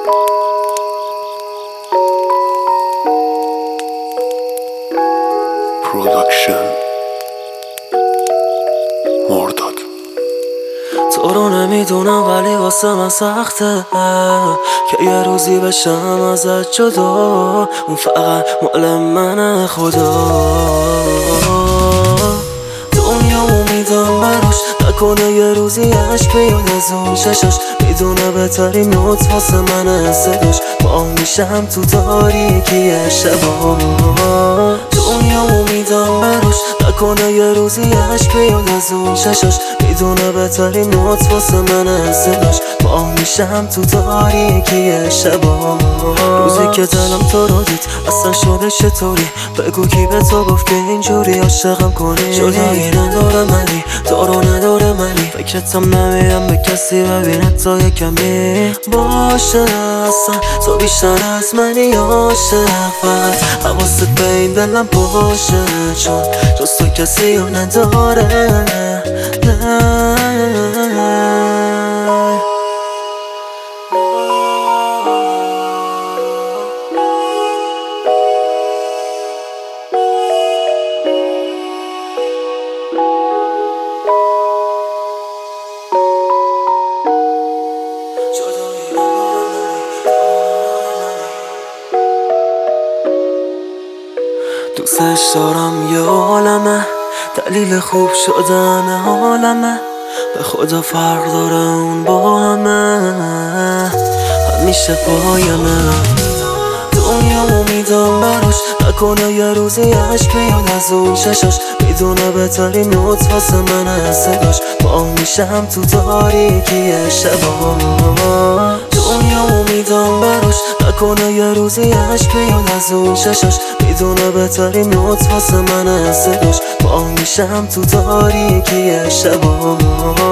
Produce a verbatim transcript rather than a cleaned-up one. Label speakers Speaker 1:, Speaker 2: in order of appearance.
Speaker 1: پروداکشن مرداد.
Speaker 2: تو رو نمیدونم ولی واسه من سخته که یه روزی بشم ازت جدا، اون فقط مال من خدا. دنیا امیدم براش نکنه یه روزی عشق بیاد از اون چشاش، میدونه بهترین نوت واسه من صداش، با میشم تو تاریکی شبا. دنیا امیدم براش نکنه یه روزی عشق بیاد از اون چشاش، میدونه بهترین نوت واسه من صداش، با میشم تو تاریکی شبا. روزی که دلم تو رو دید اصلا شده چطوری؟ بگو کی به تو گفت که اینجوری عاشقم کنی؟ جدایی نداره منی، تو رو نداره منی، فکرتم نمیرم به کسی ببینه تا یه کمی باشه. اصلا تو بیشتر از منی عاشق، فقط حواست به این دلم باشه، چون جز تو کسی رو نداره. نه دوستش دارم یه عالمه، دلیل خوب شدن عالمه، به خدا فرق داره اون با همه، همیشه پایمه. دنیا امیدم براش نکنه یه روزی عشق بیاد از اون چشاش، میدونه بهترین نوت واسه من صداش، با میشم تو تاریکی شبا. دنیا امیدم براش نکنه یه روزی عشق بیاد از اون چشاش، میدونه بهترین نوت واسه من صداش، با میشم تو تاریکی شبا.